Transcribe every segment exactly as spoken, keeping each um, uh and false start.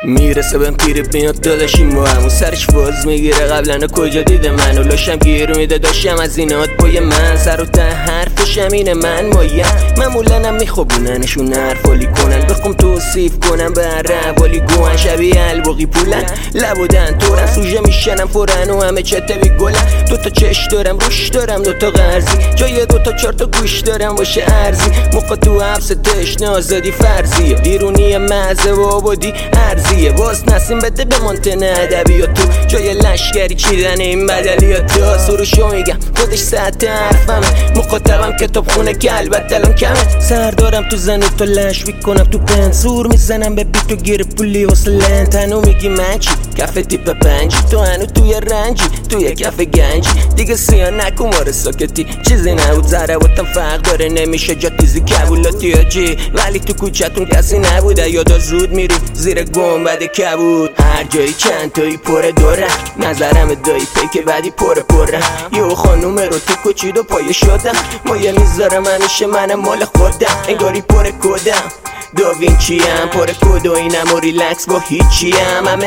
میرسه بهم پیر بیاد داداشیم با همون سرش فاز میگیره قبلا کجا دیده منو لاشم گیر میده داشتم از اینات بای من سر و ته حرفشم اینه من مایم معمولنم میخوابوننشون حرفالی کنن بخوام توصیف کنم به روالی گوهن شبیه الباقی پولن لبودن تورن سوژه میشنم فورن و همه چته بی گلن دوتا چش دارم روش دارم دوتا قرضی جای دوتا چهار تا گوش دارم باشه ارزی موقع تو حبس تشنه آزادی فرضیه بیرونی مزه و آبادی ارزیه باز نسیم بده به مانتن ادبیات تو جای لشگری چیدن این بدلیات تو سروشو میگم خودش ساعت حرفمه مخاطبم کتاب خونه که البته الان کمه سر دارم تو زنی تو لشوی کنم تو پنج زور میزنم به بیتو گیر پولی واسه لن تنو میگی من چی کف تیپ پنجی تو هنو توی رنجی توی کف گنجی دیگه سیاه نکن ماره ساکتی چیزی نبود ضرباتم فرق داره نمیشه جا تیزی کبولاتی آجی ولی تو کوچتون کسی نبوده یادا زود میری زیر گنبد کبود هر جایی چند تایی پره دوره نظرم دایی پیک بعدی پره پره یه خانوم رو تو کچید و پایه شدم مایه میذارم همیشه منم مال خودم انگاری پره کدم داوینچی ام پاره کد و اینم و ریلکس با هیچی ام همه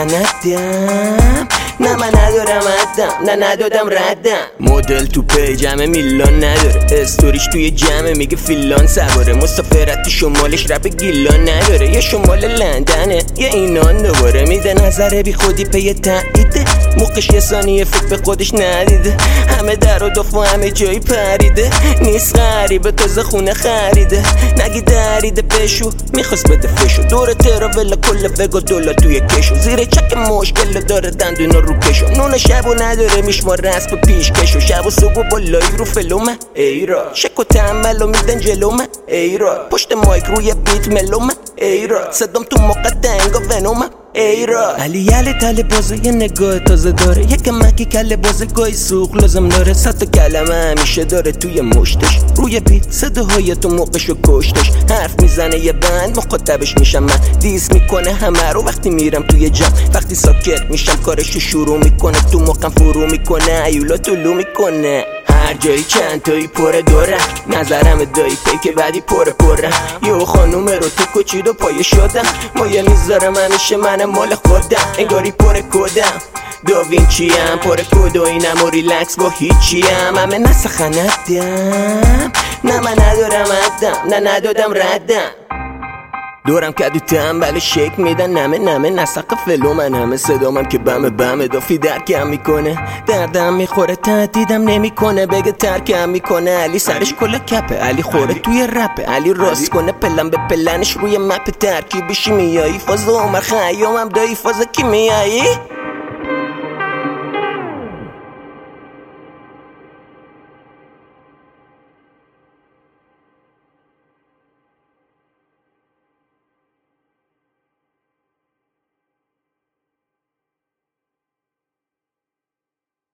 نسخندم نه من ندارم عدم نه ندادم ردم مدل تو پیجمه میلان نداره استوریش توی جمعه میگه فیلان سواره مسافرت شمالش رپ گیلان نداره یه شمال لندنه یه اینان دوباره میده نظره بی خودی پی تاییده موقعش یه ثانیه فکر به خودش ندیده همه در و دف و همه جایی پریده نیست غریبه تازه خونه خریده نگی دریده بشو میخواست بده فشو دور تراولا کل وگا دولا توی کشو زیر چک مشکل داره دندونا رو کشو نون شبو نداره میشمار رسم پیش کشو شب و صبح و بالایی رو فلومه ایرا شک و تحملو میدن جلومه ایرا پشت مایک روی بیت ملومه ایرا صدام تو موقع دنگا ونومه ایرا علی یلی تله بازه یه نگاه تازه داره یک مکی کله بازه گاهی سوخ لازم داره صد تا کلمه همیشه داره توی مشتش روی بیت صداهای تو موقعشو کشتش حرف میزنه یه بند مخاطبش میشم من دیس میکنه همه رو وقتی میرم توی جمع وقتی ساکت میشم کارشو شروع میکنه تو موقعم فرو میکنه ایولا طلو میکنه هر جایی چند تایی پره دوره نظرم دایی پیک بعدی پره پره یه خانوم رو تو کچید و پایه شدم مایه میذارم همیشه منم مال خودم انگاری پره کدم داوینچی ام پره کد و اینم و ریلکس با هیچی ام همه نسخندم نه من ندارم عدم نه ندادم ردم دورم کدو تنبل شک میدن نمه نمه نسق فلو من همه صدامم که بمه بمه دافی درکم میکنه دردم میخوره تهدیدم نمیکنه بگه ترکم میکنه علی سرش کلا کپه علی خوره توی رپه علی راست کنه پلن به پلنش روی مپ ترکیبشی میایی فاز عمر خیامم دایی فاز کی میایی